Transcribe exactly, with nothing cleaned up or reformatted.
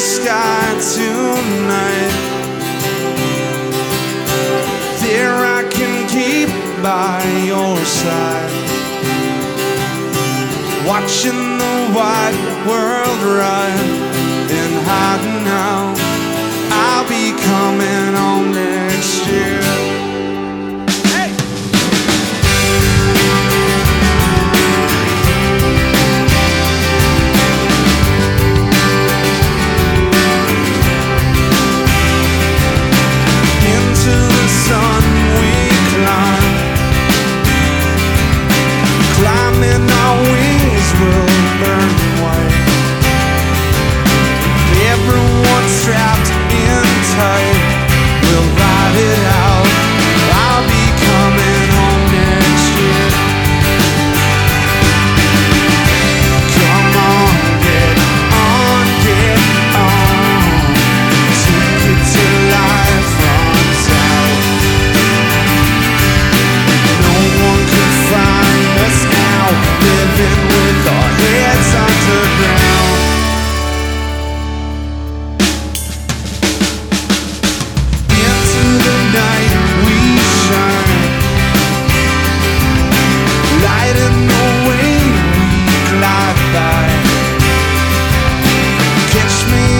sky tonight. There I can keep by your side, watching the wide world run and hiding out. I'll be coming home next year. Climbing, our wings will burn white. Everyone's trapped in tight. We'll ride it out. I'll be coming home next year. Come on, get on, get on. Ticket to life runs out. No one can find us now, living with our heads underground. Into the night we shine, lighting the way we glide by. Catch me